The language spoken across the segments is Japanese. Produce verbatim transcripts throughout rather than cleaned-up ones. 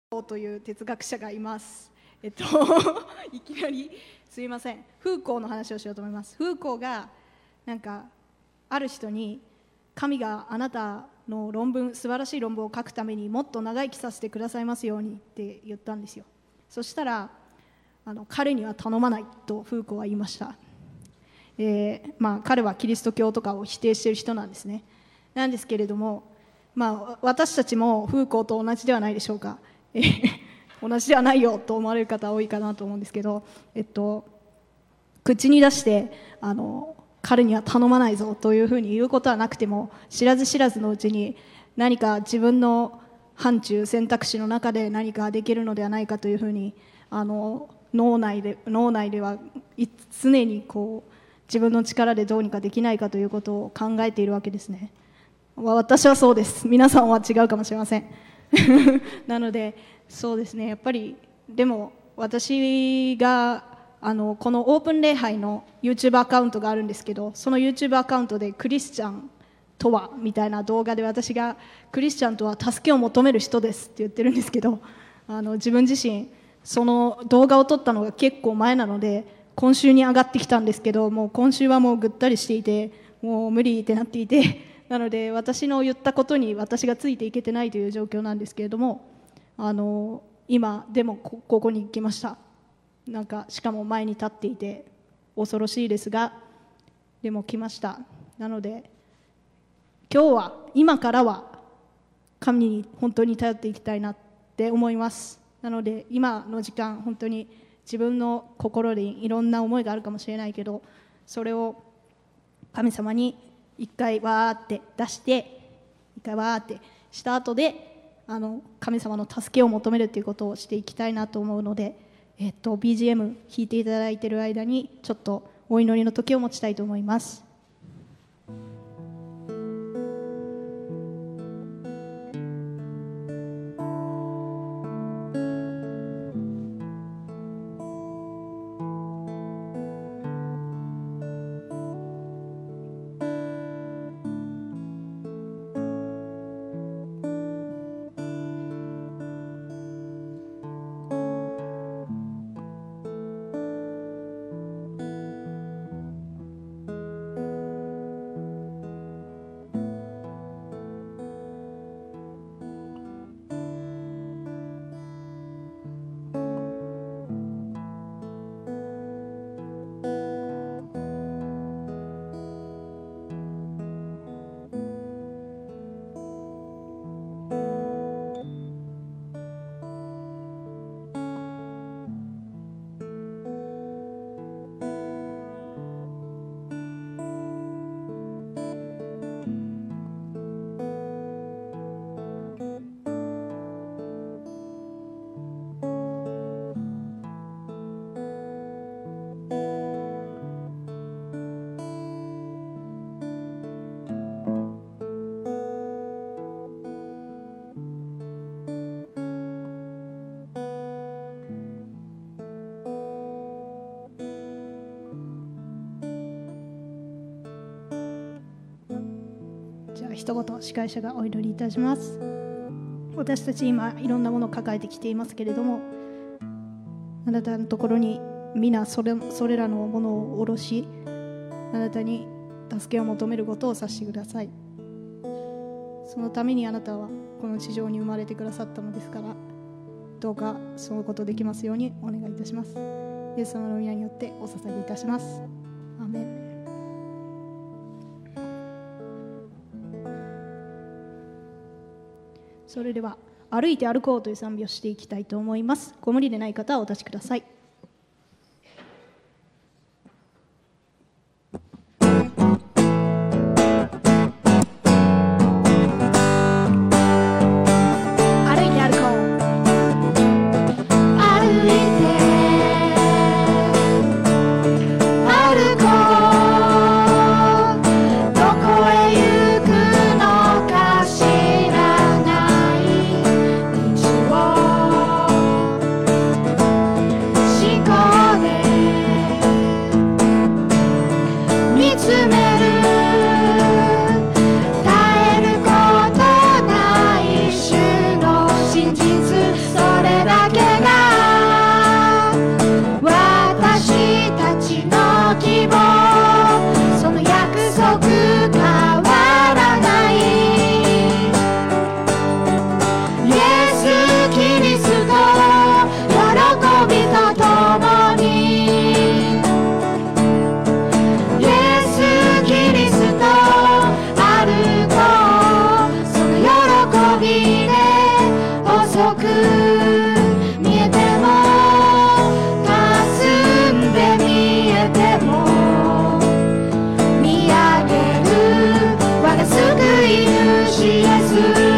という哲学者がいます。えっといきなりすいません。フーコーの話をしようと思います。フーコーがなんかある人に、神があなたの論文、素晴らしい論文を書くためにもっと長生きさせてくださいますようにって言ったんですよ。そしたらあの彼には頼まないとフーコーは言いました。えーまあ、彼はキリスト教とかを否定している人なんですね。なんですけれども、まあ、私たちもフーコーと同じではないでしょうか。えー、同じではないよと思われる方多いかなと思うんですけど、えっと、口に出してあの彼には頼まないぞというふうに言うことはなくても、知らず知らずのうちに何か自分の範疇選択肢の中で何かできるのではないかというふうにあの脳内で脳内では常にこう自分の力でどうにかできないかということを考えているわけですね。私はそうです。皆さんは違うかもしれませんなのでそうですね、やっぱりでも私があのこのオープン礼拝の YouTube アカウントがあるんですけど、その YouTube アカウントでクリスチャンとはみたいな動画で、私がクリスチャンとは助けを求める人ですって言ってるんですけど、あの自分自身その動画を撮ったのが結構前なので今週に上がってきたんですけど、もう今週はもうぐったりしていて、もう無理ってなっていて、なので私の言ったことに私がついていけてないという状況なんですけれども、あの今でも こ, ここに来ました。なんかしかも前に立っていて恐ろしいですが、でも来ました。なので今日は今からは神に本当に頼っていきたいなって思います。なので今の時間、本当に自分の心でいろんな思いがあるかもしれないけど、それを神様に一回わーって出して、一回わーってした後であの神様の助けを求めるということをしていきたいなと思うので、えっと、ビージーエム 弾いていただいている間にちょっとお祈りの時を持ちたいと思います。一言司会者がお祈りいたします。私たち今いろんなものを抱えてきていますけれども、あなたのところに皆それ、それらのものを下ろし、あなたに助けを求めることをさせてください。そのためにあなたはこの地上に生まれてくださったのですから、どうかそのことできますようにお願いいたします。イエス様の皆によってお捧げいたします。アーメン。それでは歩いて歩こうという賛美をしていきたいと思います。ご無理でない方はお立ちください。 道を見えても霞んで見えても見上げる我が救い主イエス。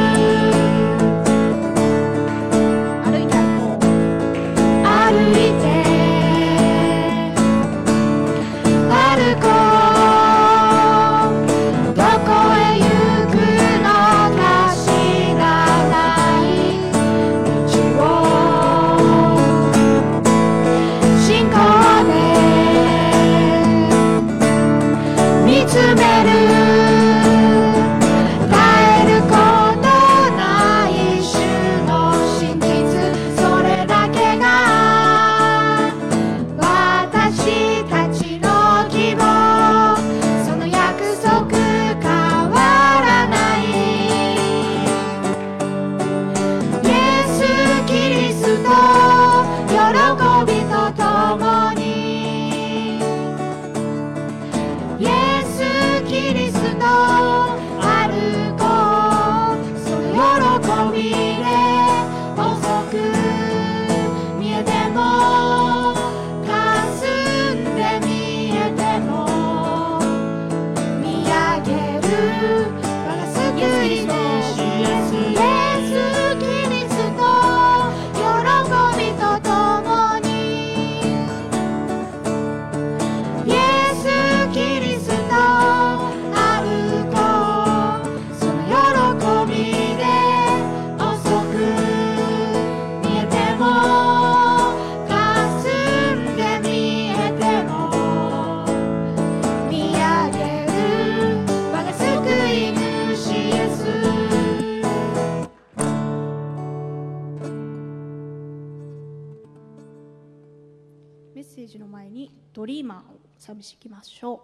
メッセージの前にドリーマーを賛美していきましょう。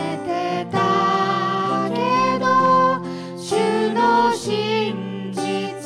信じ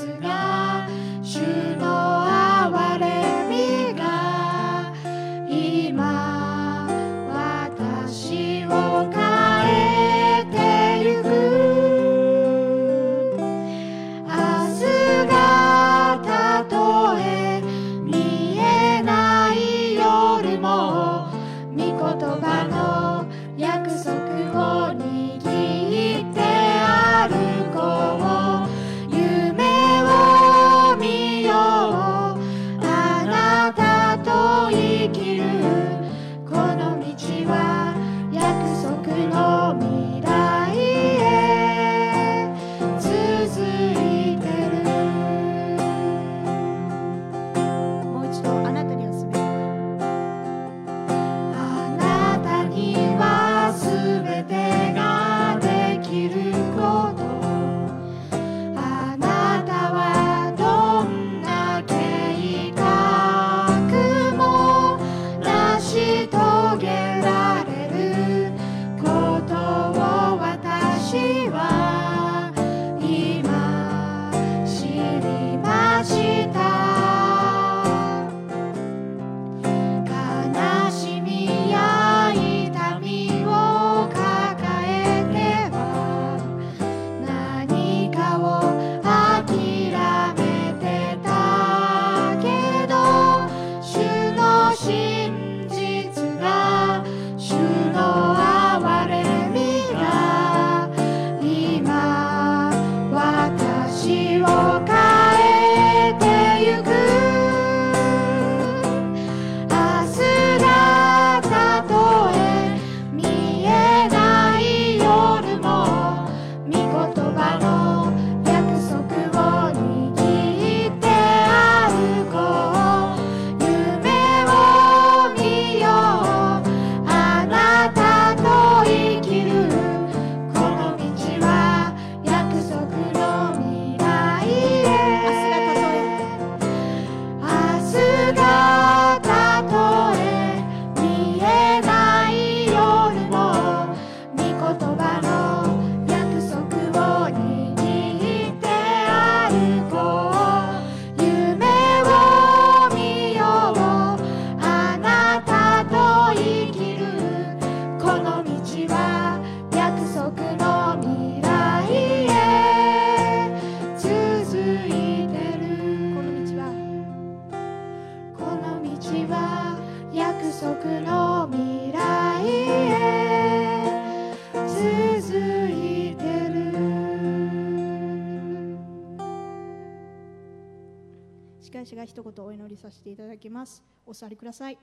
司会者が一言お祈りさせていただきます。お座りください。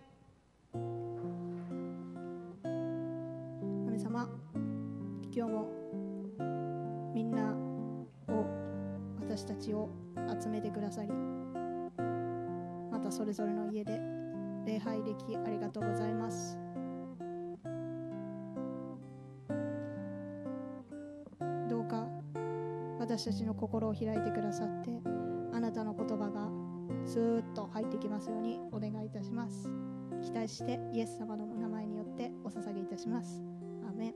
神様、今日もみんなを私たちを集めてくださり、またそれぞれの家で礼拝できありがとうございます。どうか私たちの心を開いてくださって、あなたの言葉がスーッと入ってきますようにお願いいたします。期待してイエス様の名前によってお捧げいたします。アーメン。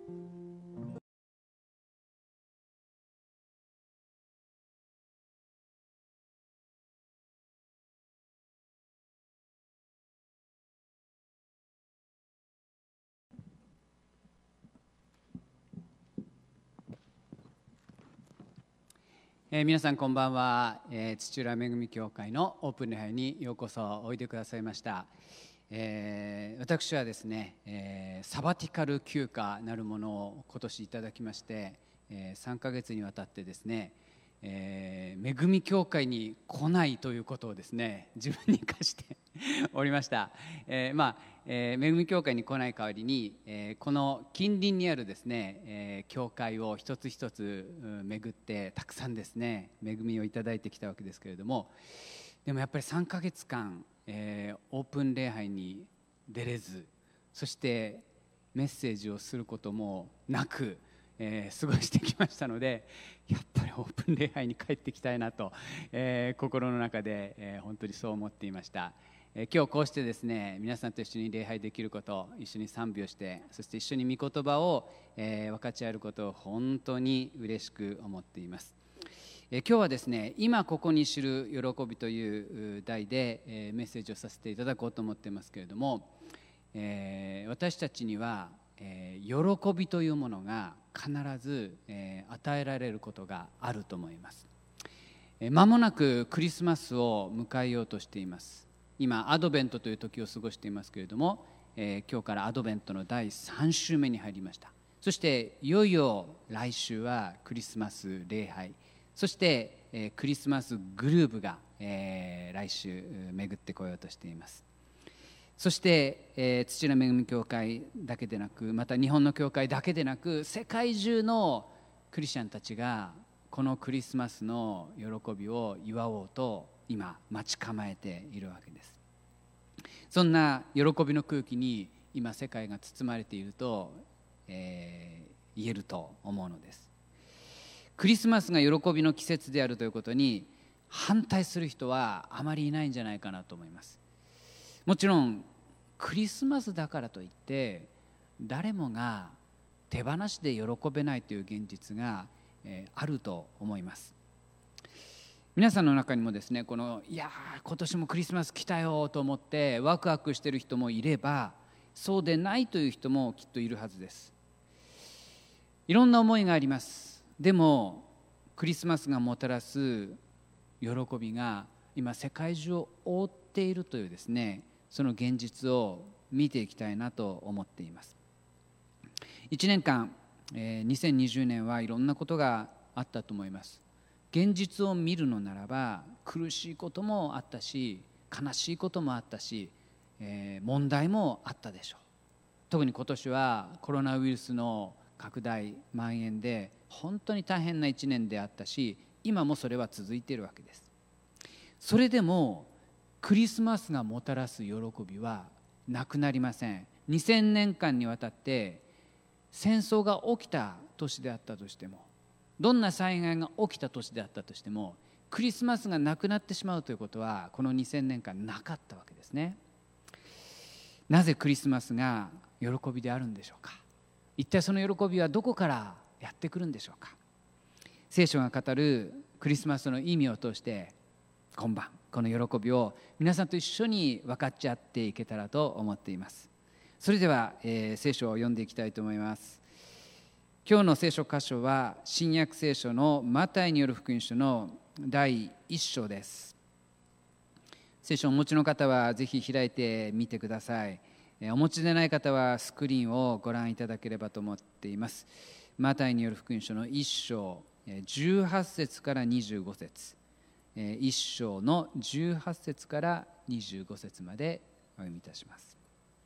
えー、皆さんこんばんは、えー、土浦恵み教会のオープン礼拝にようこそおいでくださいました。えー、私はですね、えー、サバティカル休暇なるものを今年いただきまして、えー、さんかげつにわたってですね、えー、恵み教会に来ないということをですね自分に課しておりました。えーまあえー、恵み教会に来ない代わりに、えー、この近隣にあるですね、えー、教会を一つ一つ巡ってたくさんですね恵みをいただいてきたわけですけれども、でもやっぱりさんかげつかん、えー、オープン礼拝に出れず、そしてメッセージをすることもなく、えー、過ごしてきましたので、やっぱりオープン礼拝に帰ってきたいなと、えー、心の中で、えー、本当にそう思っていました。えー、今日こうしてですね皆さんと一緒に礼拝できること、一緒に賛美をして、そして一緒に御言葉を、えー、分かち合えることを本当に嬉しく思っています。えー、今日はですね今ここに知る喜びという題で、えー、メッセージをさせていただこうと思っていますけれども、えー、私たちにはえー、喜びというものが必ず、えー、与えられることがあると思います。えー、間もなくクリスマスを迎えようとしています。今アドベントという時を過ごしていますけれども、えー、今日からアドベントのだいさん週目に入りました。そしていよいよ来週はクリスマス礼拝、そして、えー、クリスマスグループが、えー、来週巡ってこようとしています。そして、えー、土浦恵み教会だけでなく、また日本の教会だけでなく、世界中のクリスチャンたちがこのクリスマスの喜びを祝おうと今待ち構えているわけです。そんな喜びの空気に今世界が包まれていると、えー、言えると思うのです。クリスマスが喜びの季節であるということに反対する人はあまりいないんじゃないかなと思います。もちろんクリスマスだからといって誰もが手放しで喜べないという現実が、えー、あると思います。皆さんの中にもですね、このいや今年もクリスマス来たよと思ってワクワクしている人もいれば、そうでないという人もきっといるはずです。いろんな思いがあります。でもクリスマスがもたらす喜びが今世界中を覆っているというですね、その現実を見ていきたいなと思っています。いちねんかん、えー、にせんにじゅうねんはいろんなことがあったと思います。現実を見るのならば苦しいこともあったし、悲しいこともあったし、えー、問題もあったでしょう。特に今年はコロナウイルスの拡大蔓延で本当に大変ないちねんであったし、今もそれは続いているわけです。それでもクリスマスがもたらす喜びはなくなりません。にせんねんかんにわたって戦争が起きた年であったとしても、どんな災害が起きた年であったとしても、クリスマスがなくなってしまうということはこのにせんねんかんなかったわけですね。なぜクリスマスが喜びであるんでしょうか。一体その喜びはどこからやってくるんでしょうか。聖書が語るクリスマスの意味を通して今晩この喜びを皆さんと一緒に分かち合っていけたらと思っています。それでは、えー、聖書を読んでいきたいと思います。今日の聖書箇所は新約聖書のマタイによる福音書のだいいっ章です。聖書をお持ちの方はぜひ開いてみてください。お持ちでない方はスクリーンをご覧いただければと思っています。マタイによる福音書のいっ章じゅうはち節からにじゅうご節、 いっ章のじゅうはち節からにじゅうご節までお読みいたします。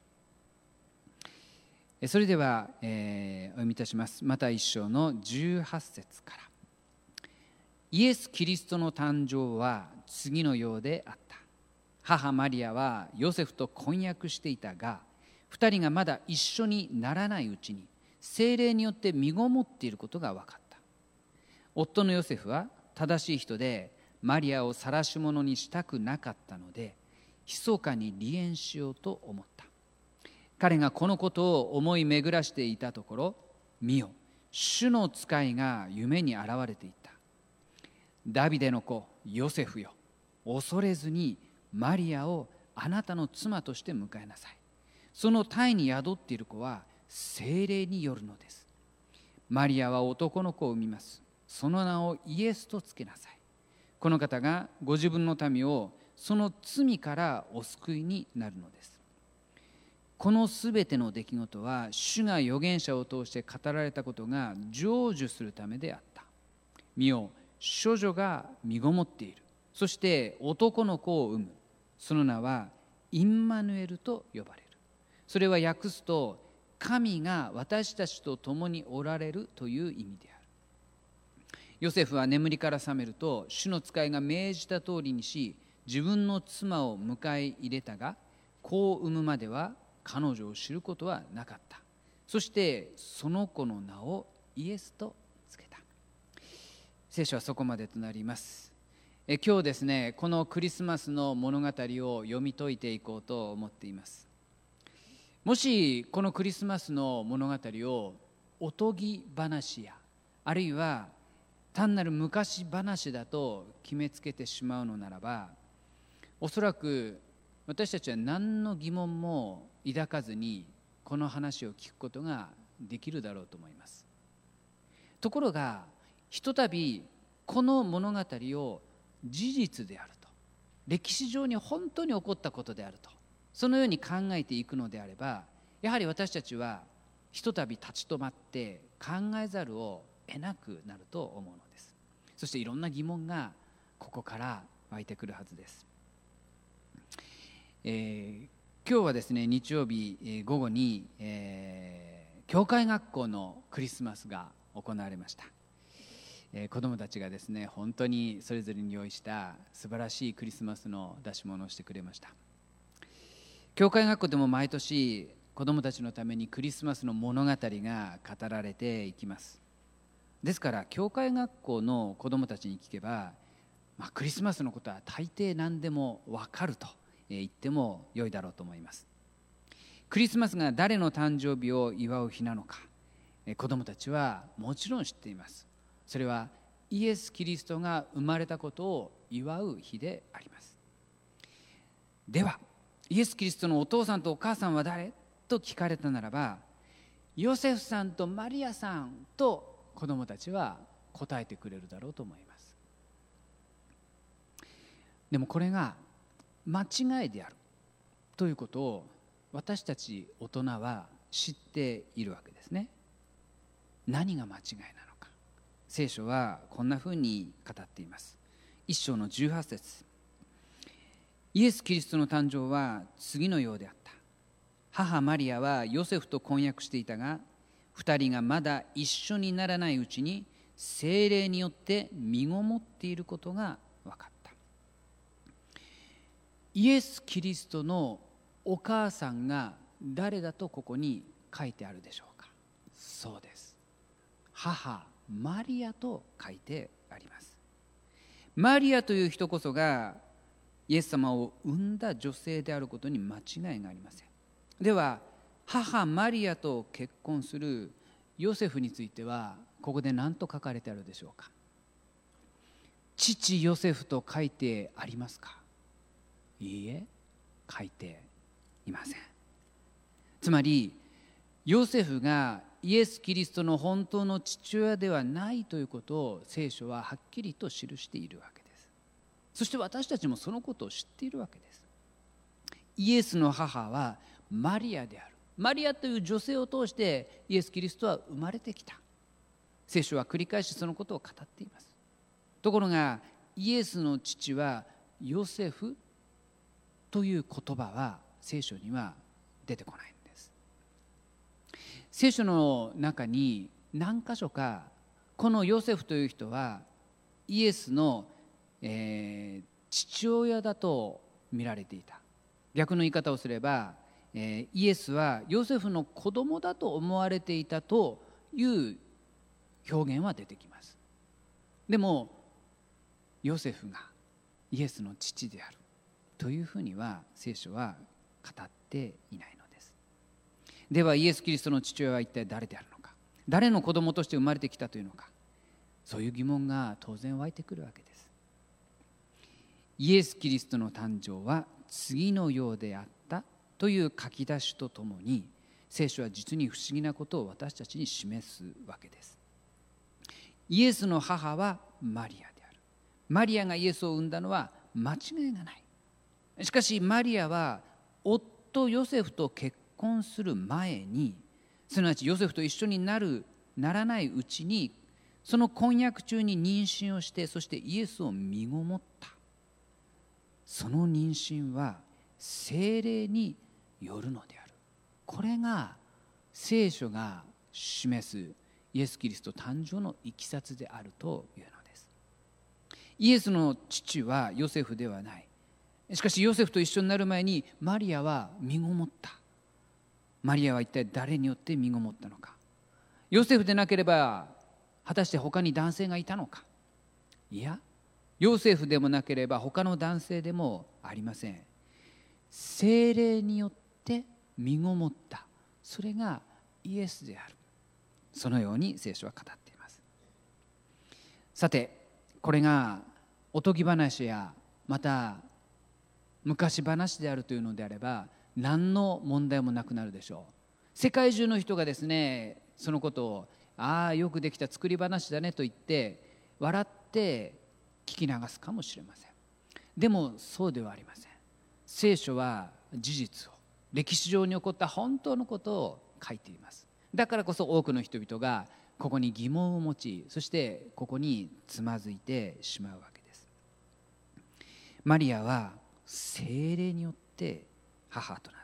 それでは、えー、お読みいたします。またいっ章のじゅうはち節から。イエス・キリストの誕生は次のようであった。母マリアはヨセフと婚約していたが、二人がまだ一緒にならないうちに聖霊によって身ごもっていることが分かった。夫のヨセフは正しい人で、マリアを晒し者にしたくなかったので、密かに離縁しようと思った。彼がこのことを思い巡らしていたところ、見よ、主の使いが夢に現れていった。ダビデの子ヨセフよ、恐れずにマリアをあなたの妻として迎えなさい。その胎に宿っている子は聖霊によるのです。マリアは男の子を産みます。その名をイエスとつけなさい。この方がご自分の民をその罪からお救いになるのです。このすべての出来事は主が預言者を通して語られたことが成就するためであった。見よ、処女が身ごもっている。そして男の子を産む。その名はインマヌエルと呼ばれる。それは訳すと、神が私たちと共におられるという意味である。ヨセフは眠りから覚めると、主の使いが命じた通りにし、自分の妻を迎え入れたが、子を産むまでは彼女を知ることはなかった。そしてその子の名をイエスとつけた。聖書はそこまでとなります。え今日ですね、このクリスマスの物語を読み解いていこうと思っています。もしこのクリスマスの物語をおとぎ話や、あるいは単なる昔話だと決めつけてしまうのならば、おそらく私たちは何の疑問も抱かずにこの話を聞くことができるだろうと思います。ところが、ひとたびこの物語を事実であると、歴史上に本当に起こったことであると、そのように考えていくのであれば、やはり私たちはひとたび立ち止まって考えざるを得なくなると思うのです。そしていろんな疑問がここから湧いてくるはずです。えー、今日はですね、日曜日、えー、午後に、えー、教会学校のクリスマスが行われました。えー、子どもたちがですね、本当にそれぞれに用意した素晴らしいクリスマスの出し物をしてくれました。教会学校でも毎年子どもたちのためにクリスマスの物語が語られていきます。ですから教会学校の子どもたちに聞けば、まあ、クリスマスのことは大抵何でも分かると言っても良いだろうと思います。クリスマスが誰の誕生日を祝う日なのか、子どもたちはもちろん知っています。それはイエス・キリストが生まれたことを祝う日であります。ではイエス・キリストのお父さんとお母さんは誰と聞かれたならば、ヨセフさんとマリアさんと子どもたちは答えてくれるだろうと思います。でもこれが間違いであるということを私たち大人は知っているわけですね。何が間違いなのか、聖書はこんなふうに語っています。一章のじゅうはち節、イエス・キリストの誕生は次のようであった。母マリアはヨセフと婚約していたが、二人がまだ一緒にならないうちに聖霊によって身ごもっていることが分かった。イエス・キリストのお母さんが誰だとここに書いてあるでしょうか。そうです、母マリアと書いてあります。マリアという人こそがイエス様を産んだ女性であることに間違いがありません。では母マリアと結婚するヨセフについてはここで何と書かれてあるでしょうか。父ヨセフと書いてありますか。いいえ、書いていません。つまりヨセフがイエス・キリストの本当の父親ではないということを聖書ははっきりと記しているわけです。そして私たちもそのことを知っているわけです。イエスの母はマリアである。マリアという女性を通してイエス・キリストは生まれてきた。聖書は繰り返しそのことを語っています。ところがイエスの父はヨセフという言葉は聖書には出てこないんです。聖書の中に何箇所かこのヨセフという人はイエスの、えー、父親だと見られていた。逆の言い方をすれば、えー、イエスはヨセフの子供だと思われていたという表現は出てきます。でもヨセフがイエスの父であるというふうには聖書は語っていないのです。ではイエス・キリストの父親は一体誰であるのか、誰の子供として生まれてきたというのか、そういう疑問が当然湧いてくるわけです。イエス・キリストの誕生は次のようであったという書き出しとともに、聖書は実に不思議なことを私たちに示すわけです。イエスの母はマリアである。マリアがイエスを産んだのは間違いがない。しかしマリアは夫ヨセフと結婚する前に、すなわちヨセフと一緒になるならないうちに、その婚約中に妊娠をして、そしてイエスを身ごもった。その妊娠は聖霊によるのである。これが聖書が示すイエス・キリスト誕生のいきさつであるというのです。イエスの父はヨセフではない。しかしヨセフと一緒になる前にマリアは身ごもった。マリアは一体誰によって身ごもったのか。ヨセフでなければ果たして他に男性がいたのか。いや、ヨセフでもなければ他の男性でもありません。聖霊によって身ごもった、それがイエスである。そのように聖書は語っています。さて、これがおとぎ話やまた昔話であるというのであれば、何の問題もなくなるでしょう。世界中の人がですね、そのことをああよくできた作り話だねと言って笑って聞き流すかもしれません。でもそうではありません。聖書は事実を、歴史上に起こった本当のことを書いています。だからこそ多くの人々がここに疑問を持ち、そしてここにつまずいてしまうわけです。マリアは聖霊によって母となった。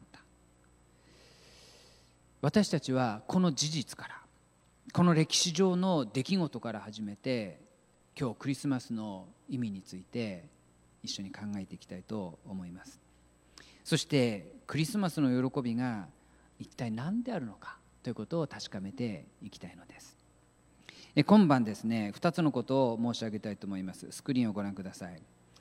私たちはこの事実から、この歴史上の出来事から始めて、今日クリスマスの意味について一緒に考えていきたいと思います。そしてクリスマスの喜びが一体何であるのかということを確かめていきたいのです。今晩ですね、ふたつのことを申し上げたいと思います。スクリーンをご覧ください。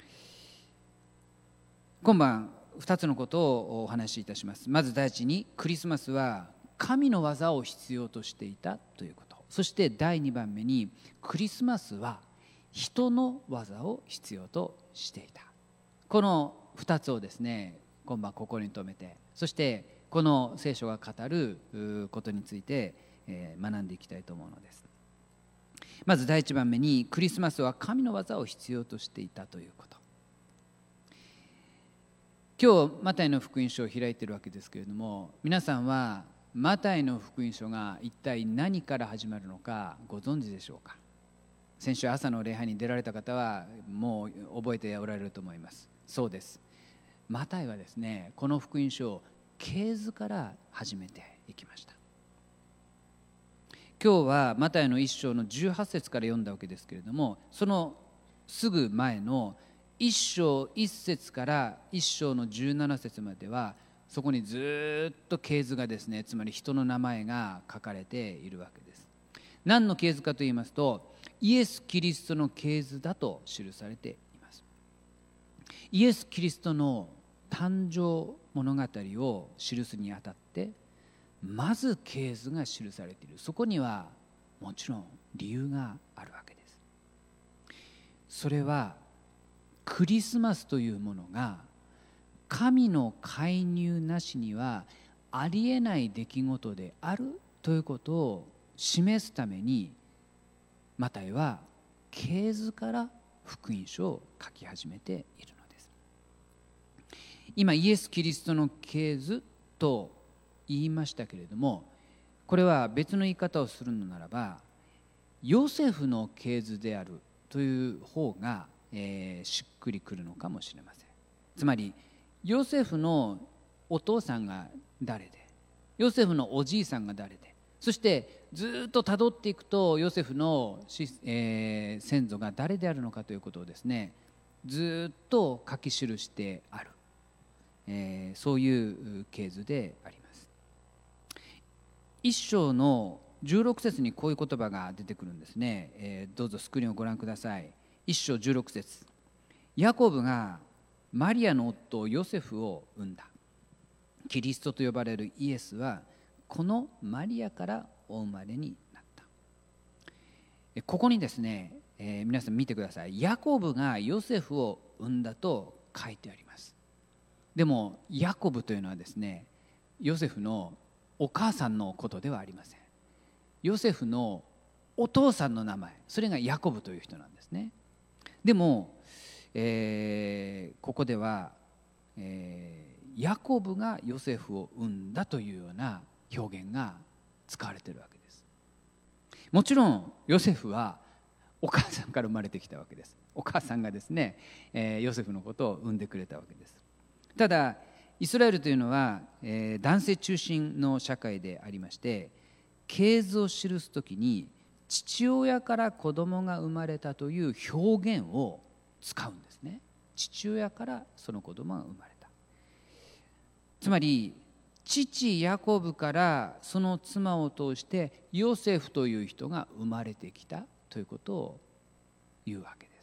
今晩ふたつのことをお話しいたします。まず第一に、クリスマスは神の技を必要としていたということ。そしてだいにばんめに、クリスマスは人の技を必要としていた。このふたつをですね、今晩心に留めて、そしてこの聖書が語ることについて学んでいきたいと思うのです。まずだいいちばんめに、クリスマスは神の技を必要としていたということ。今日マタイの福音書を開いているわけですけれども、皆さんはマタイの福音書が一体何から始まるのかご存知でしょうか。先週朝の礼拝に出られた方はもう覚えておられると思います。そうです。マタイはですね、この福音書を系図から始めていきました。今日はマタイの一章のじゅうはち節から読んだわけですけれども、そのすぐ前の一章一節から一章のじゅうなな節までは、そこにずっと系図がですね、つまり人の名前が書かれているわけです。何の系図かと言いますと、イエス・キリストの系図だと記されています。イエス・キリストの誕生物語を記すにあたって、まず系図が記されている。そこにはもちろん理由があるわけです。それはクリスマスというものが神の介入なしにはありえない出来事であるということを示すために、マタイは系図から福音書を書き始めているのです。今イエス・キリストの系図と言いましたけれども、これは別の言い方をするのならば、ヨセフの系図であるという方がえー、しっくりくるのかもしれません。つまりヨセフのお父さんが誰で、ヨセフのおじいさんが誰で、そしてずっとたどっていくとヨセフの、えー、先祖が誰であるのかということをですね、ずっと書き記してある、えー、そういう系図であります。一章のじゅうろく節にこういう言葉が出てくるんですね、えー、どうぞスクリーンをご覧ください。一章じゅうろく節、ヤコブがマリアの夫ヨセフを産んだ。キリストと呼ばれるイエスはこのマリアからお生まれになった。ここにですね、えー、皆さん見てください。ヤコブがヨセフを産んだと書いてあります。でもヤコブというのはですね、ヨセフのお母さんのことではありません。ヨセフのお父さんの名前、それがヤコブという人なんですね。でも、えー、ここでは、えーヤコブがヨセフを産んだというような表現が使われているわけです。もちろんヨセフはお母さんから生まれてきたわけです。お母さんがですね、えー、ヨセフのことを産んでくれたわけです。ただイスラエルというのは、えー、男性中心の社会でありまして、系図を記すときに父親から子供が生まれたという表現を使うんですね。父親からその子供が生まれた。つまり父ヤコブからその妻を通してヨセフという人が生まれてきたということを言うわけです。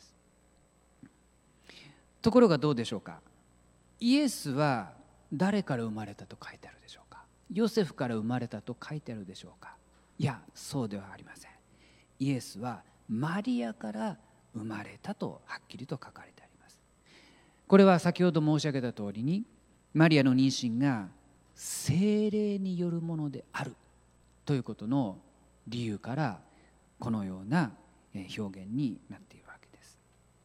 ところがどうでしょうか。イエスは誰から生まれたと書いてあるでしょうか。ヨセフから生まれたと書いてあるでしょうか。いや、そうではありません。イエスはマリアから生まれたとはっきりと書かれてあります。これは先ほど申し上げた通りに、マリアの妊娠が聖霊によるものであるということの理由からこのような表現になっているわけです。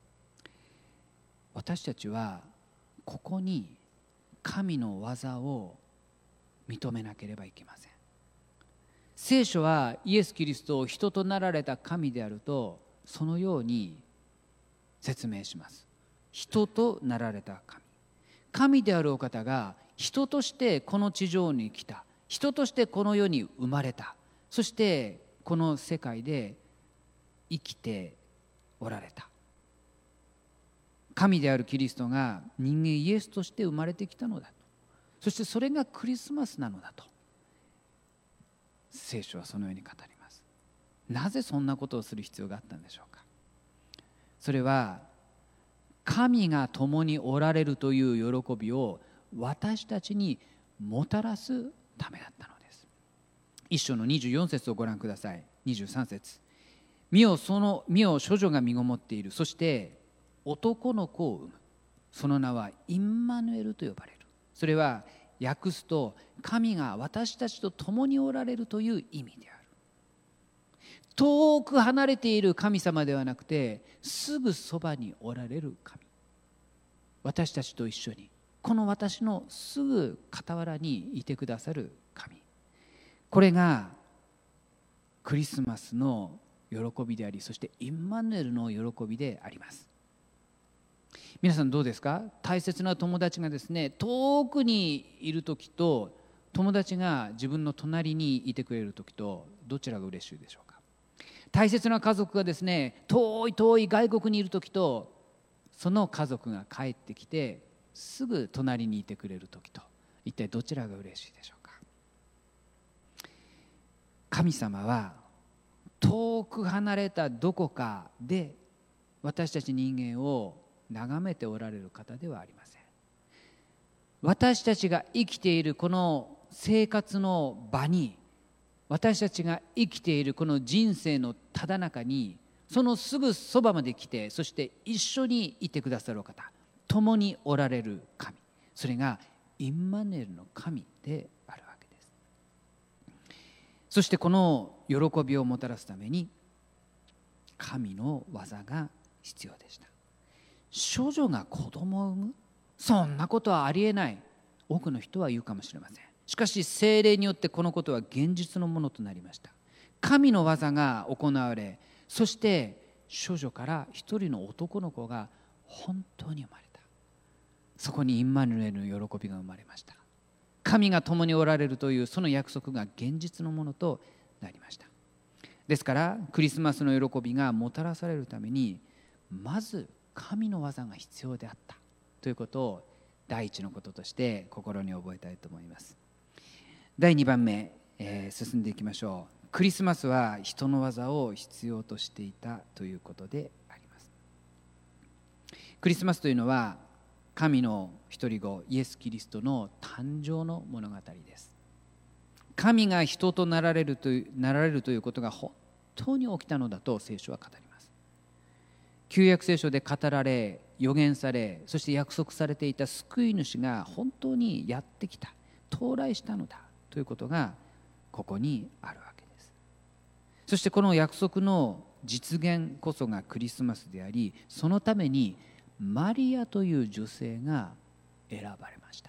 私たちはここに神の技を認めなければいけません。聖書はイエス・キリストを人となられた神であるとそのように説明します。人となられた神、神であるお方が人としてこの地上に来た、人としてこの世に生まれた、そしてこの世界で生きておられた。神であるキリストが人間イエスとして生まれてきたのだと、そしてそれがクリスマスなのだと聖書はそのように語ります。なぜそんなことをする必要があったんでしょうか。それは神が共におられるという喜びを私たちにもたらすためだったのです。一章のにじゅうよん節をご覧ください。にじゅうさん節、見よその見よ処女が身ごもっている、そして男の子を産む、その名はインマヌエルと呼ばれる。それは訳すと神が私たちと共におられるという意味である。遠く離れている神様ではなくて、すぐそばにおられる神、私たちと一緒にこの私のすぐ傍らにいてくださる神、これがクリスマスの喜びであり、そしてインマヌエルの喜びであります。皆さんどうですか。大切な友達がですね、遠くにいる時と友達が自分の隣にいてくれる時とどちらが嬉しいでしょうか。大切な家族がですね、遠い遠い外国にいる時とその家族が帰ってきてすぐ隣にいてくれる時と、一体どちらが嬉しいでしょうか。神様は遠く離れたどこかで私たち人間を眺めておられる方ではありません。私たちが生きているこの生活の場に、私たちが生きているこの人生のただ中に、そのすぐそばまで来て、そして一緒にいてくださるお方、共におられる神、それがインマヌエルの神であるわけです。そしてこの喜びをもたらすために神の技が必要でした。処女が子供を産む、そんなことはありえない、多くの人は言うかもしれません。しかし聖霊によってこのことは現実のものとなりました。神の技が行われ、そして処女から一人の男の子が本当に生まれた。そこにインマヌエルの喜びが生まれました。神が共におられるというその約束が現実のものとなりました。ですからクリスマスの喜びがもたらされるためにまず神の技が必要であったということを第一のこととして心に覚えたいと思います。だいにばんめ、えー、進んでいきましょう。クリスマスは人の技を必要としていたということであります。クリスマスというのは神の一人子イエス・キリストの誕生の物語です。神が人となられるという、なられるということが本当に起きたのだと聖書は語ります。旧約聖書で語られ予言され、そして約束されていた救い主が本当にやってきた、到来したのだということがここにあるわけです。そしてこの約束の実現こそがクリスマスであり、そのためにマリアという女性が選ばれました。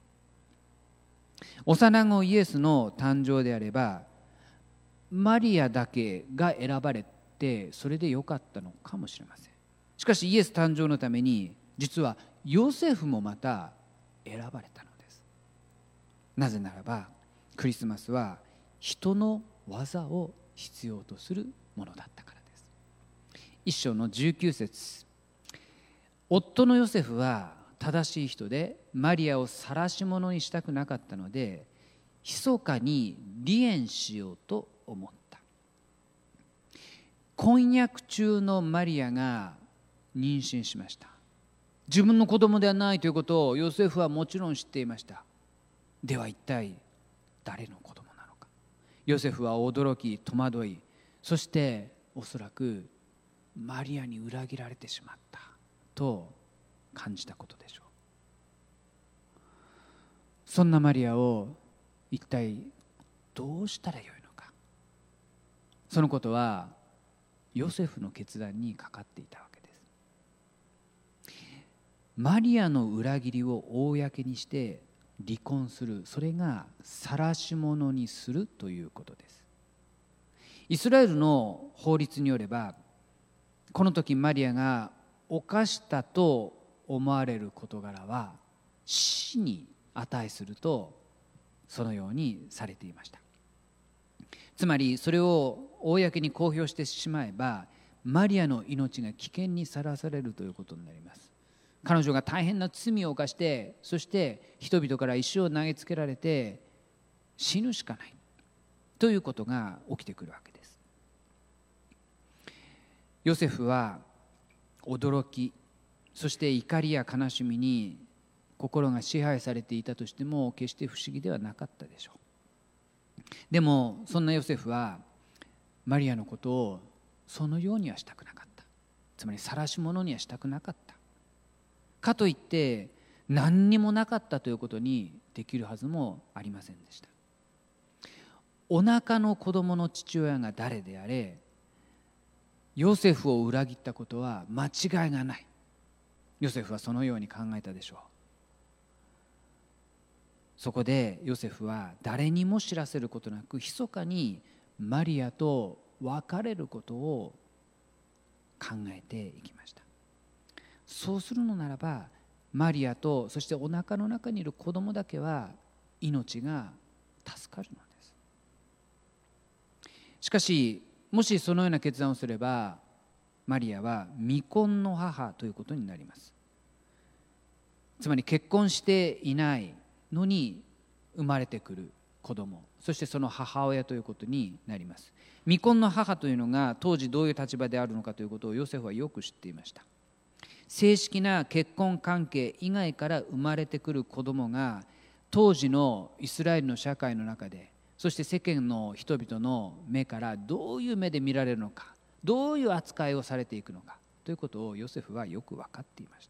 幼子イエスの誕生であればマリアだけが選ばれてそれでよかったのかもしれません。しかしイエス誕生のために実はヨセフもまた選ばれたのです。なぜならばクリスマスは人の技を必要とするものだったからです。一章のじゅうきゅう節、夫のヨセフは正しい人でマリアを晒し者にしたくなかったので密かに離縁しようと思った。婚約中のマリアが妊娠しました。自分の子供ではないということをヨセフはもちろん知っていました。では一体誰の子供なのか。ヨセフは驚き戸惑い、そしておそらくマリアに裏切られてしまったと感じたことでしょう。そんなマリアを一体どうしたらよいのか。そのことはヨセフの決断にかかっていたわけです。マリアの裏切りを公にして離婚する、それが晒し者にするということです。イスラエルの法律によればこの時マリアが犯したと思われる事柄は死に値するとそのようにされていました。つまりそれを公に公表してしまえばマリアの命が危険にさらされるということになります。彼女が大変な罪を犯して、そして人々から石を投げつけられて死ぬしかないということが起きてくるわけです。ヨセフは驚き、そして怒りや悲しみに心が支配されていたとしても決して不思議ではなかったでしょう。でもそんなヨセフはマリアのことをそのようにはしたくなかった。つまり晒し者にはしたくなかった。かといって何にもなかったということにできるはずもありませんでした。お腹の子供の父親が誰であれヨセフを裏切ったことは間違いがない。ヨセフはそのように考えたでしょう。そこでヨセフは誰にも知らせることなく密かにマリアと別れることを考えていきました。そうするのならばマリアとそしてお腹の中にいる子供だけは命が助かるのです。しかしもしそのような決断をすればマリアは未婚の母ということになります。つまり結婚していないのに生まれてくる子供、そしてその母親ということになります。未婚の母というのが当時どういう立場であるのかということをヨセフはよく知っていました。正式な結婚関係以外から生まれてくる子供が当時のイスラエルの社会の中で、そして世間の人々の目からどういう目で見られるのか、どういう扱いをされていくのかということをヨセフはよく分かっていました。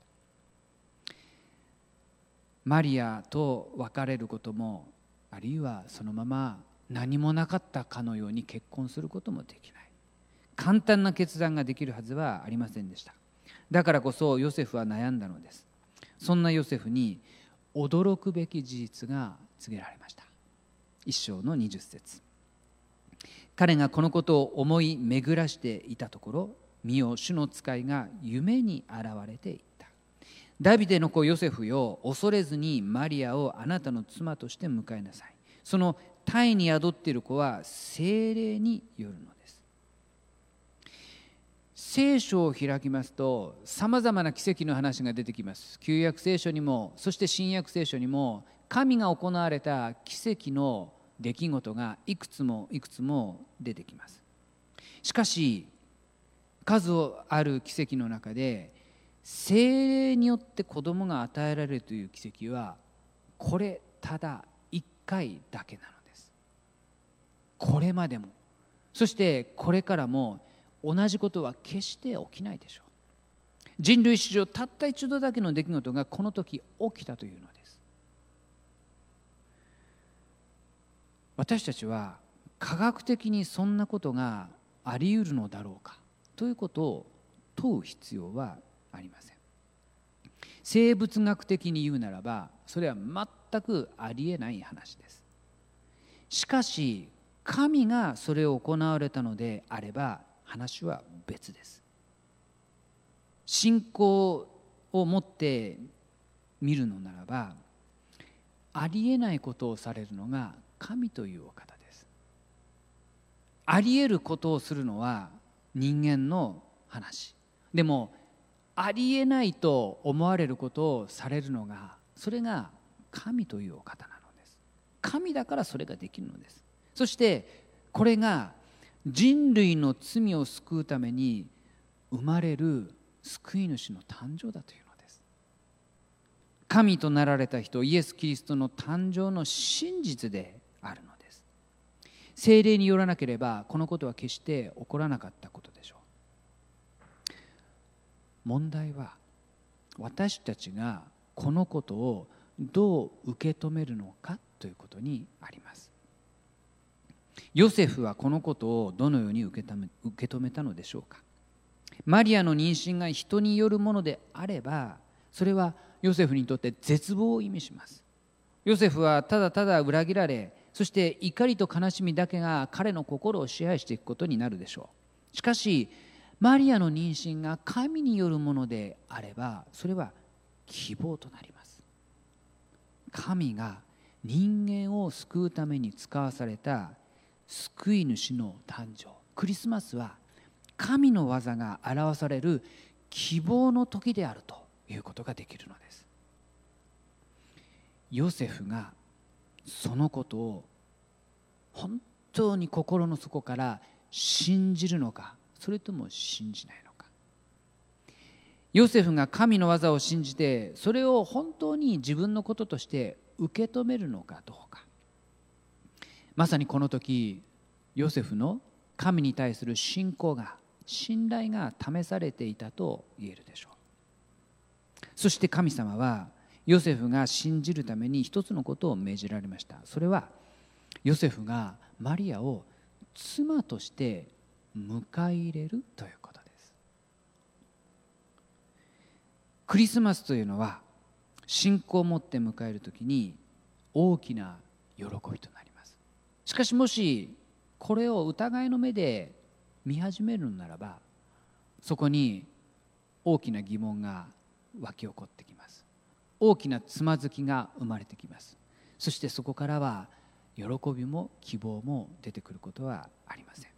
マリアと別れることも、あるいはそのまま何もなかったかのように結婚することもできない。簡単な決断ができるはずはありませんでした。だからこそヨセフは悩んだのです。そんなヨセフに驚くべき事実が告げられました。一章のにじゅっ節、彼がこのことを思い巡らしていたところ、 見よ、主の使いが夢に現れていった。ダビデの子ヨセフよ、恐れずにマリアをあなたの妻として迎えなさい。その胎に宿っている子は聖霊によるのです。聖書を開きますと、さまざまな奇跡の話が出てきます。旧約聖書にも、そして新約聖書にも、神が行われた奇跡の出来事がいくつもいくつも出てきます。しかし、数ある奇跡の中で、聖霊によって子供が与えられるという奇跡は、これただ一回だけなのです。これまでも、そしてこれからも同じことは決して起きないでしょう。人類史上たった一度だけの出来事がこの時起きたというのです。私たちは科学的にそんなことがあり得るのだろうかということを問う必要はありません。生物学的に言うならば、それは全くありえない話です。しかし神がそれを行われたのであれば話は別です。信仰を持って見るのならば、ありえないことをされるのが神というお方です。ありえることをするのは人間の話でも、ありえないと思われることをされるのが、それが神というお方なのです。神だからそれができるのです。そしてこれが人類の罪を救うために生まれる救い主の誕生だというのです。神となられた人イエス・キリストの誕生の真実であるのです。聖霊によらなければこのことは決して起こらなかったことでしょう。問題は私たちがこのことをどう受け止めるのかということにあります。ヨセフはこのことをどのように受け止め、受け止めたのでしょうか。マリアの妊娠が人によるものであれば、それはヨセフにとって絶望を意味します。ヨセフはただただ裏切られ、そして怒りと悲しみだけが彼の心を支配していくことになるでしょう。しかしマリアの妊娠が神によるものであれば、それは希望となります。神が人間を救うために使わされた救い主の誕生、クリスマスは神の技が表される希望の時であるということができるのです。ヨセフがそのことを本当に心の底から信じるのか、それとも信じないのか。ヨセフが神の技を信じて、それを本当に自分のこととして受け止めるのかどうか。まさにこの時、ヨセフの神に対する信仰が、信頼が試されていたと言えるでしょう。そして神様はヨセフが信じるために一つのことを命じられました。それはヨセフがマリアを妻として迎え入れるということです。クリスマスというのは信仰を持って迎えるときに大きな喜びとなります。しかしもしこれを疑いの目で見始めるのならば、そこに大きな疑問が湧き起こってきます。大きなつまずきが生まれてきます。そしてそこからは喜びも希望も出てくることはありません。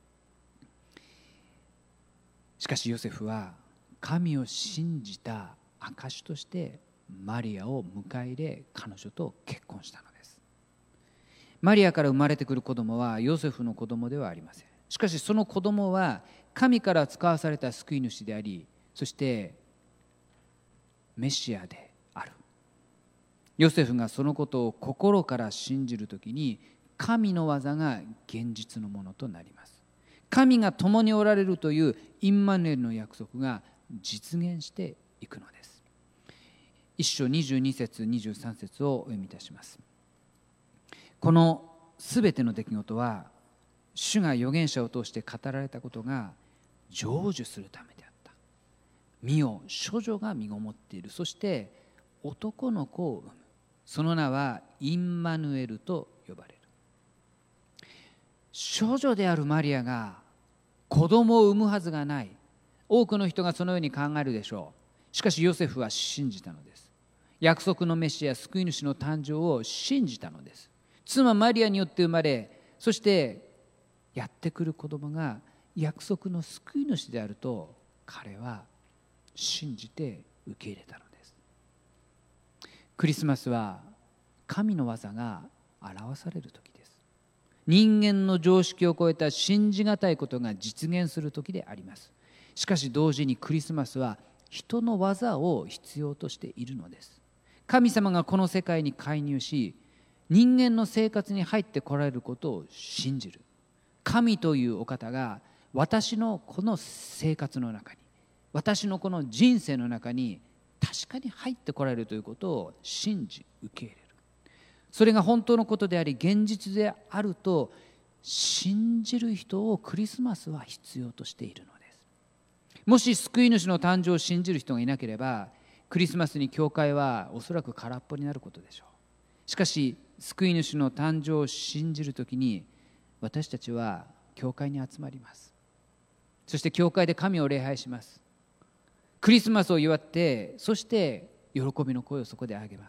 しかしヨセフは神を信じた証としてマリアを迎え入れ、彼女と結婚したのです。マリアから生まれてくる子供はヨセフの子供ではありません。しかしその子供は神から使わされた救い主であり、そしてメシアである。ヨセフがそのことを心から信じるときに、神の技が現実のものとなります。神が共におられるというインマヌエルの約束が実現していくのです。一章にじゅうに節にじゅうさん節をお読みいたします。このすべての出来事は主が預言者を通して語られたことが成就するためであった。見よ、処女が身ごもっている。そして男の子を産む。その名はインマヌエルと呼ばれる。処女であるマリアが子供を産むはずがない。 多くの人がそのように考えるでしょう。しかしヨセフは信じたのです。約束のメシア、救い主の誕生を信じたのです。妻マリアによって生まれ、そしてやってくる子供が約束の救い主であると彼は信じて受け入れたのです。クリスマスは神の技が表される時です。人間の常識を超えた信じがたいことが実現する時であります。しかし同時にクリスマスは人の技を必要としているのです。神様がこの世界に介入し、人間の生活に入ってこられることを信じる。神というお方が私のこの生活の中に、私のこの人生の中に確かに入ってこられるということを信じ受け入れる。それが本当のことであり現実であると信じる人をクリスマスは必要としているのです。もし救い主の誕生を信じる人がいなければ、クリスマスに教会はおそらく空っぽになることでしょう。しかし救い主の誕生を信じるときに私たちは教会に集まります。そして教会で神を礼拝します。クリスマスを祝って、そして喜びの声をそこで上げます。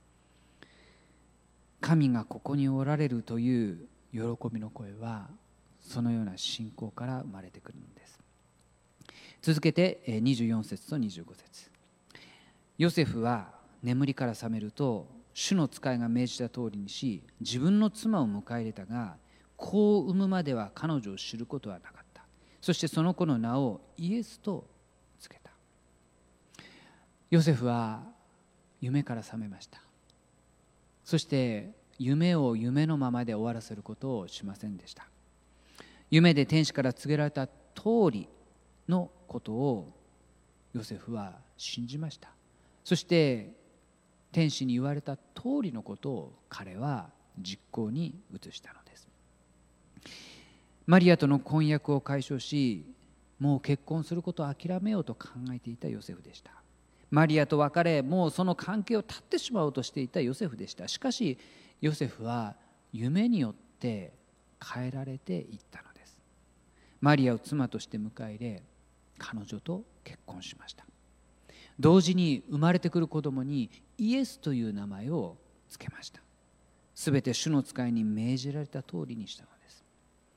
神がここにおられるという喜びの声はそのような信仰から生まれてくるのです。続けてにじゅうよん節とにじゅうご節。ヨセフは眠りから覚めると主の使いが命じた通りにし、自分の妻を迎え入れたが、子を産むまでは彼女を知ることはなかった。そしてその子の名をイエスとつけた。ヨセフは夢から覚めました。そして夢を夢のままで終わらせることをしませんでした。夢で天使から告げられた通りのことをヨセフは信じました。そして天使に言われた通りのことを彼は実行に移したのです。マリアとの婚約を解消し、もう結婚することを諦めようと考えていたヨセフでした。マリアと別れ、もうその関係を断ってしまおうとしていたヨセフでした。しかしヨセフは夢によって変えられていったのです。マリアを妻として迎え入れ、彼女と結婚しました。同時に生まれてくる子供にイエスという名前をつけました。すべて主の使いに命じられた通りにしたのです。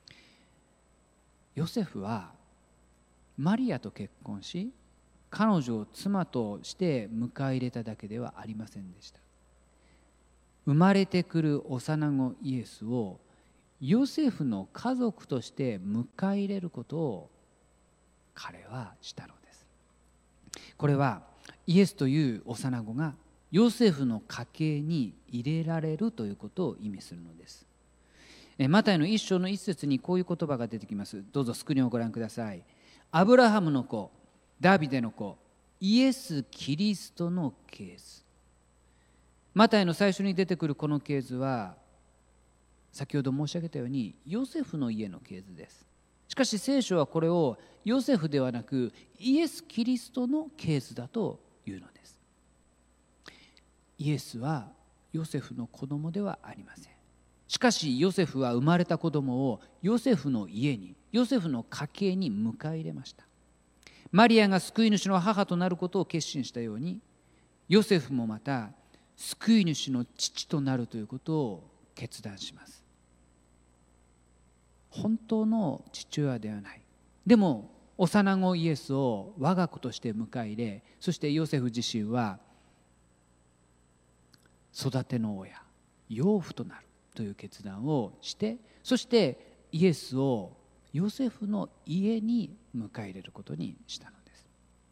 ヨセフはマリアと結婚し、彼女を妻として迎え入れただけではありませんでした。生まれてくる幼子イエスをヨセフの家族として迎え入れることを彼はしたのです。これはイエスという幼子がヨセフの家系に入れられるということを意味するのです。マタイの一章の一節にこういう言葉が出てきます。どうぞスクリーンをご覧ください。アブラハムの子、ダビデの子、イエス・キリストの系図。マタイの最初に出てくるこの系図は、先ほど申し上げたようにヨセフの家の系図です。しかし聖書はこれをヨセフではなくイエス・キリストの系図だというのです。イエスはヨセフの子供ではありません。しかしヨセフは生まれた子供をヨセフの家に、ヨセフの家系に迎え入れました。マリアが救い主の母となることを決心したように、ヨセフもまた救い主の父となるということを決断します。本当の父親ではない。でも幼子イエスを我が子として迎え入れ、そしてヨセフ自身は育ての親、養父となるという決断をして、そしてイエスをヨセフの家に迎え入れることにしたのです。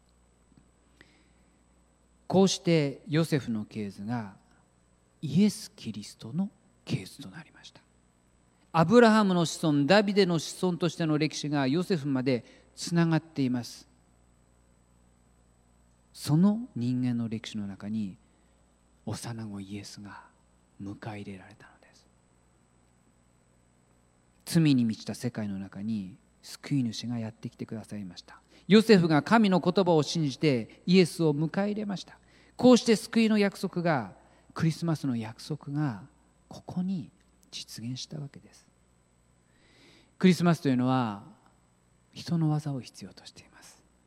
こうしてヨセフの系図がイエス・キリストの系図となりました。アブラハムの子孫、ダビデの子孫としての歴史がヨセフまでつながっています。その人間の歴史の中に幼子イエスが迎え入れられたのです。罪に満ちた世界の中に救い主がやってきてくださいました。ヨセフが神の言葉を信じてイエスを迎え入れました。こうして救いの約束が、クリスマスの約束がここに実現したわけです。クリスマスというのは人の技を必要としています。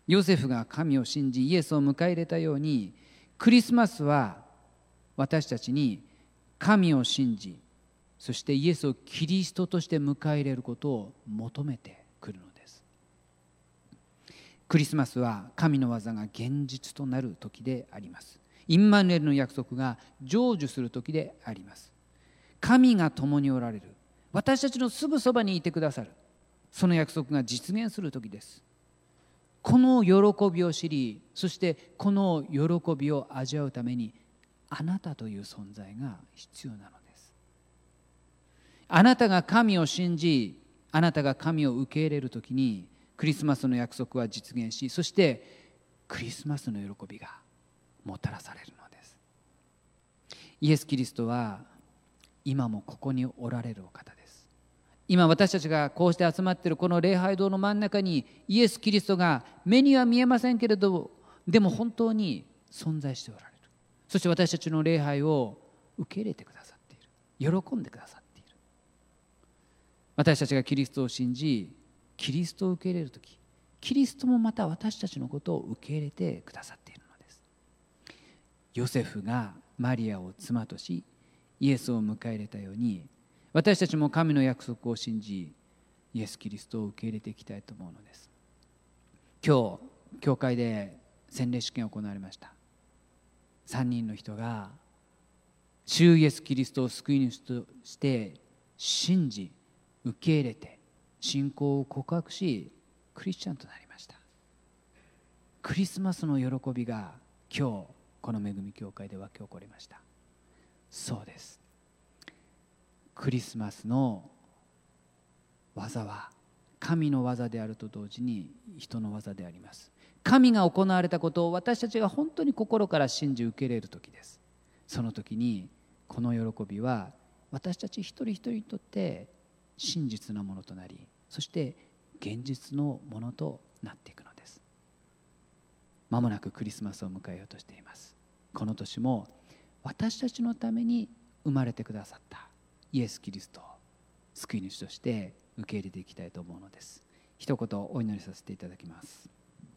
ヨセフが神を信じイエスを迎え入れたように、クリスマスは私たちに神を信じ、そしてイエスをキリストとして迎え入れることを求めてくるのです。クリスマスは神の技が現実となる時であります。インマヌエルの約束が成就する時であります。神が共におられる、私たちのすぐそばにいてくださる、その約束が実現する時です。この喜びを知り、そしてこの喜びを味わうためにあなたという存在が必要なのです。あなたが神を信じ、あなたが神を受け入れるときにクリスマスの約束は実現し、そしてクリスマスの喜びがもたらされるのです。イエス・キリストは今もここにおられるお方です。今私たちがこうして集まっているこの礼拝堂の真ん中にイエス・キリストが目には見えませんけれど、でも本当に存在しておられる。そして私たちの礼拝を受け入れてくださっている、喜んでくださっている。私たちがキリストを信じキリストを受け入れるとき、キリストもまた私たちのことを受け入れてくださっているのです。ヨセフがマリアを妻としイエスを迎え入れたように、私たちも神の約束を信じイエス・キリストを受け入れていきたいと思うのです。今日教会で洗礼試験が行われました。さんにんの人が主イエス・キリストを救い主として信じ受け入れて信仰を告白しクリスチャンとなりました。クリスマスの喜びが今日この恵み教会で沸き起こりました。そうです。クリスマスの技は神の技であると同時に人の技であります。神が行われたことを私たちが本当に心から信じ受け入れる時です。その時にこの喜びは私たち一人一人にとって真実なものとなり、そして現実のものとなっていくのです。まもなくクリスマスを迎えようとしています。この年も私たちのために生まれてくださったイエス・キリストを救い主として受け入れていきたいと思うのです。一言お祈りさせていただきます。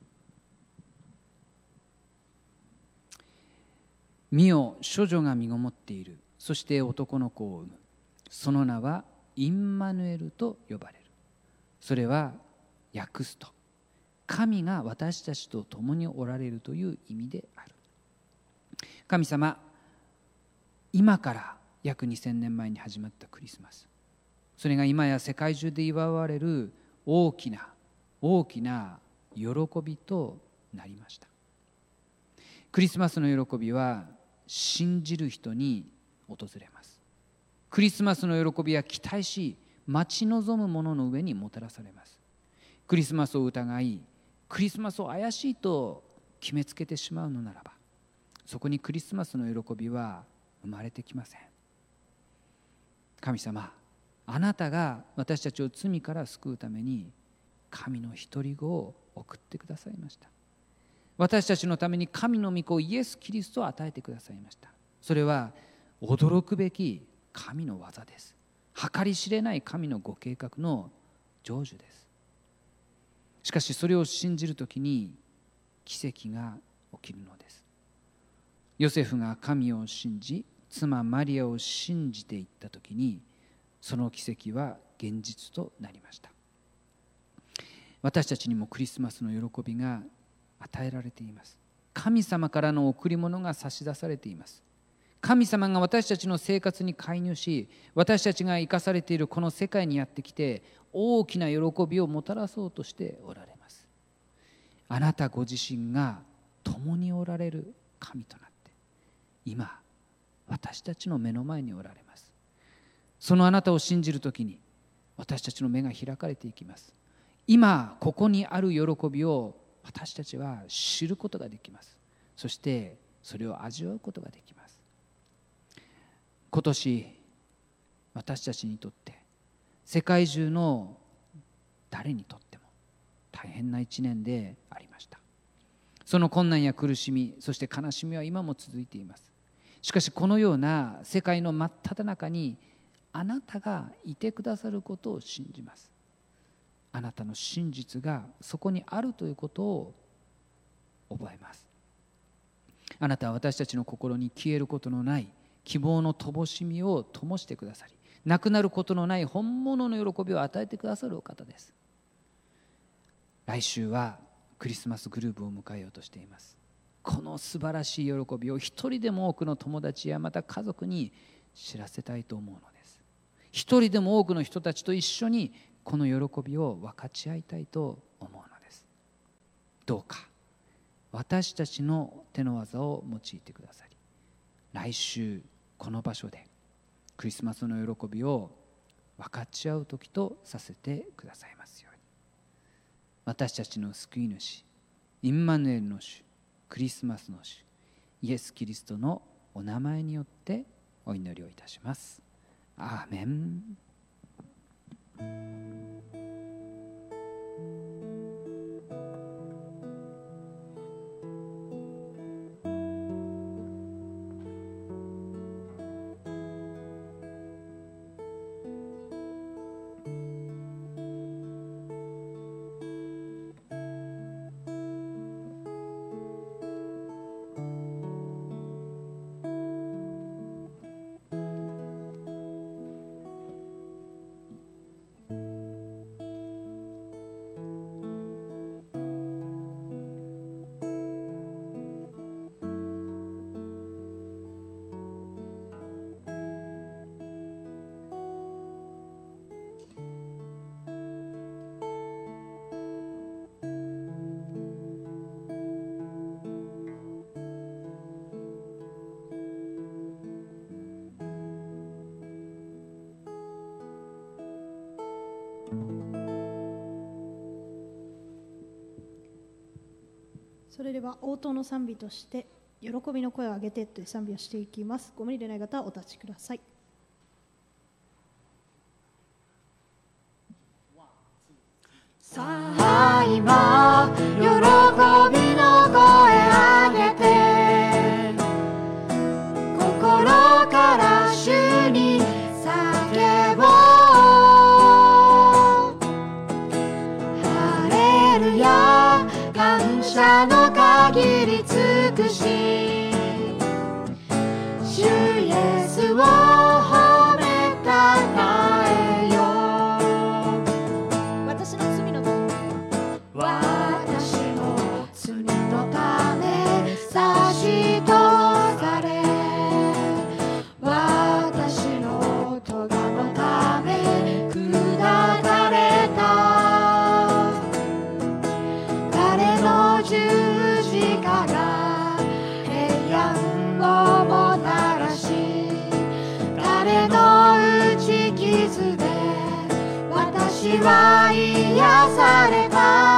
見よ、処女が身ごもっている。そして男の子を産む。その名はインマヌエルと呼ばれる。それは訳すと神が私たちと共におられるという意味である。神様、今から約にせんねんまえに始まったクリスマス、それが今や世界中で祝われる大きな大きな喜びとなりました。クリスマスの喜びは信じる人に訪れます。クリスマスの喜びは期待し待ち望む者の上にもたらされます。クリスマスを疑いクリスマスを怪しいと決めつけてしまうのならば、そこにクリスマスの喜びは生まれてきません。神様、あなたが私たちを罪から救うために神の一人子を送ってくださいました。私たちのために神の御子イエス・キリストを与えてくださいました。それは驚くべき神の技です。計り知れない神のご計画の成就です。しかしそれを信じるときに奇跡が起きるのです。ヨセフが神を信じ妻マリアを信じていったときに、その奇跡は現実となりました。私たちにもクリスマスの喜びが与えられています。神様からの贈り物が差し出されています。神様が私たちの生活に介入し、私たちが生かされているこの世界にやってきて大きな喜びをもたらそうとしておられます。あなたご自身が共におられる神となって今私たちの目の前におられます。そのあなたを信じるときに私たちの目が開かれていきます。今ここにある喜びを私たちは知ることができます。そしてそれを味わうことができます。今年私たちにとって世界中の誰にとっても大変な一年でありました。その困難や苦しみ、そして悲しみは今も続いています。しかしこのような世界の真っ只中にあなたがいてくださることを信じます。あなたの真実がそこにあるということを覚えます。あなたは私たちの心に消えることのない希望の灯火を灯してくださり、なくなることのない本物の喜びを与えてくださるお方です。来週はクリスマスグループを迎えようとしています。この素晴らしい喜びを一人でも多くの友達やまた家族に知らせたいと思うのです。一人でも多くの人たちと一緒にこの喜びを分かち合いたいと思うのです。どうか私たちの手の技を用いてくださり、来週この場所でクリスマスの喜びを分かち合う時とさせてくださいますように。私たちの救い主、インマヌエルの主、クリスマスの主、イエス・キリストのお名前によってお祈りをいたします。アーメン。 それでは応答の賛美として喜びの声を上げてという賛美をしていきます。ご無理でない方はお立ちください。 さあ今喜びの声上げて、心から主に叫ぼう。ハレルヤ、感謝の限り尽くし、主イエスを褒めたたえよう。私の罪の私の罪のため差し通され、私の咎のため砕かれた。彼の十字架が平安をもたらし、彼の打ち傷で私は癒された。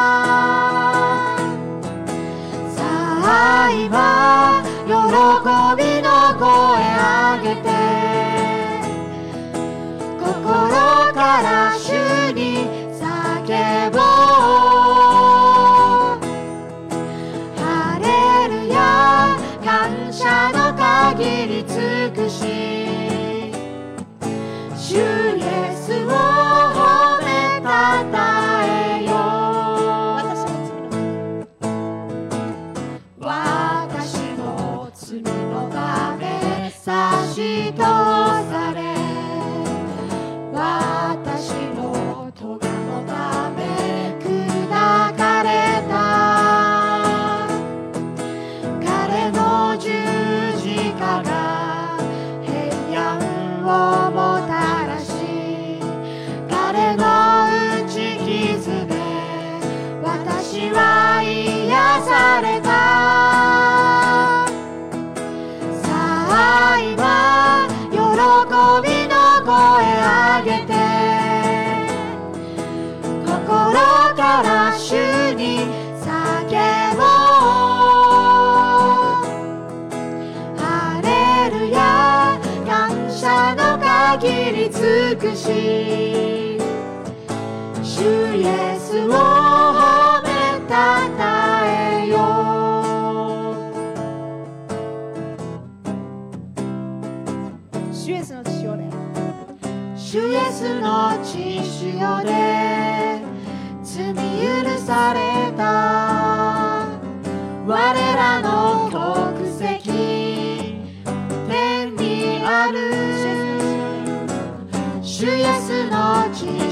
さあ今喜びの声上げて、心から主に叫ぼう。ハレルヤ、感謝の限り尽くし、主イエスを褒めたたえよう。私の罪のため差し通され、私の咎のため砕かれた。彼の十字架が平安をもたらし、彼の打ち傷で私は癒された。さあ今喜びの声上げて、心から主に叫ぼう。ハレルヤ、感謝の限り尽くし、主イエスを褒めたたえよう。主イエスの血潮で、 主イエスの血潮で罪許された。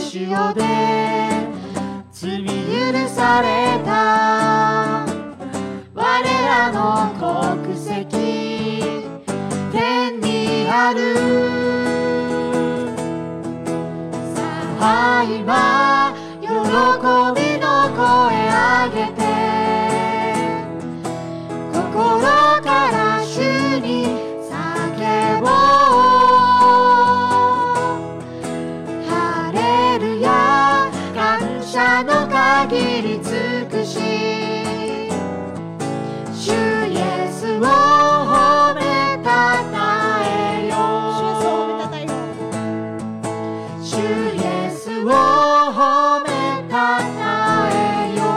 潮で罪許された我らの国籍天にあるさあ今喜びの声上げて心から主に叫ぼうハレルヤ感謝の限り尽くし主イエスを褒めたたえよ主イエスを褒めたたえよ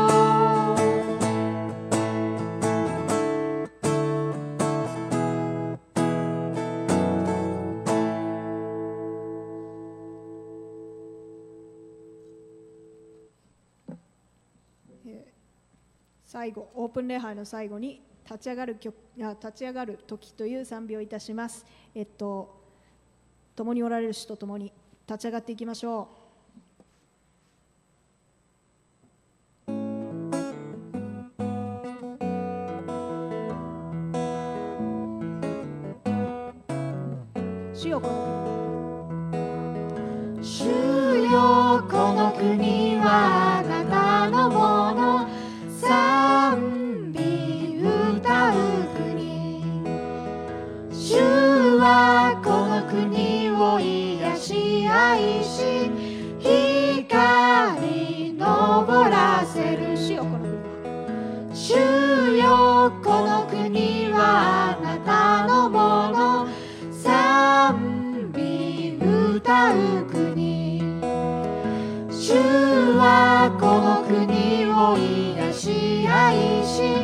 最後オープン礼拝の最後に立ち上がる曲や立ち上がる時という賛美をいたします。えっと共におられる主と共に立ち上がっていきましょう。主よこの国主よこの国はあなたのもの賛美歌う国主はこの国を癒し愛し光昇らせる主よこの国主よこの国はあなたのもの賛美歌う国主はこの国を癒し愛し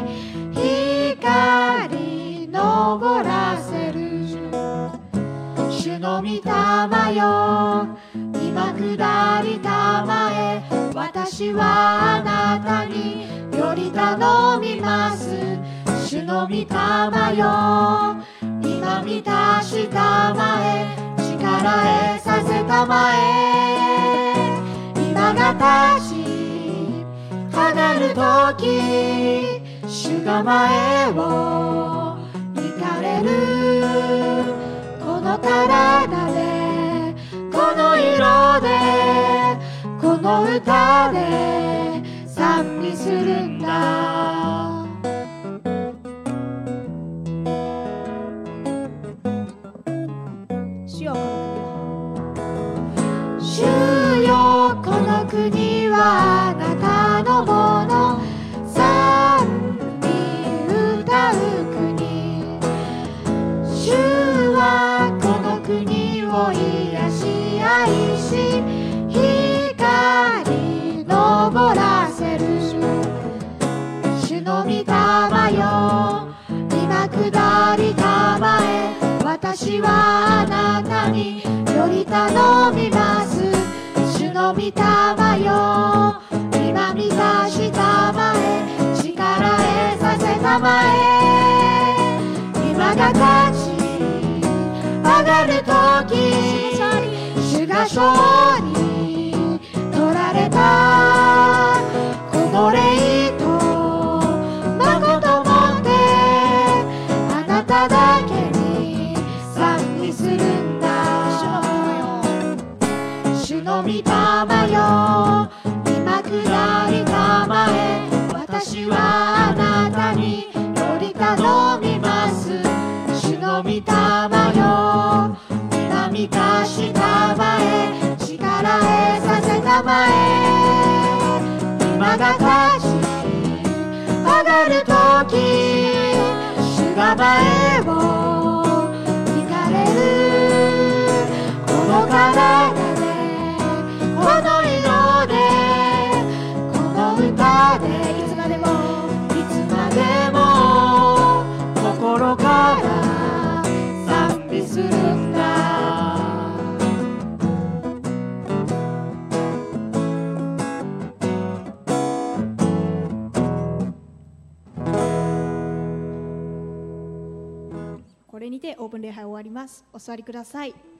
光昇らせる主の御霊よ今下りたまえ私はあなたにより頼みます主の御霊よ今満たしたまえ力へさせたまえ今が立ち上がるとき主が前を行かれるこの体でこの色でこの歌で賛美するんだ主よこの国はあなたのもの賛美歌う国主はこの国を癒し愛し光昇らせる主の御霊よ今下りたまえ私はあなたにより頼みます主の御霊よ今満たしたまえ力へさせたまえ今が立ち上がるとき主が勝利取られたこの霊と誠もってあなただけに賛美するんだ主の御霊よ今下りたまえ私はあなたにより頼みます主の御霊よ今満たしたまえ力へさせたまえ今が立ち上がるとき主が前を行かれるこの体でこの色でこの歌でいつまでもいつまでも心から賛美するんだこれにてオープン礼拝終わります。お座りください。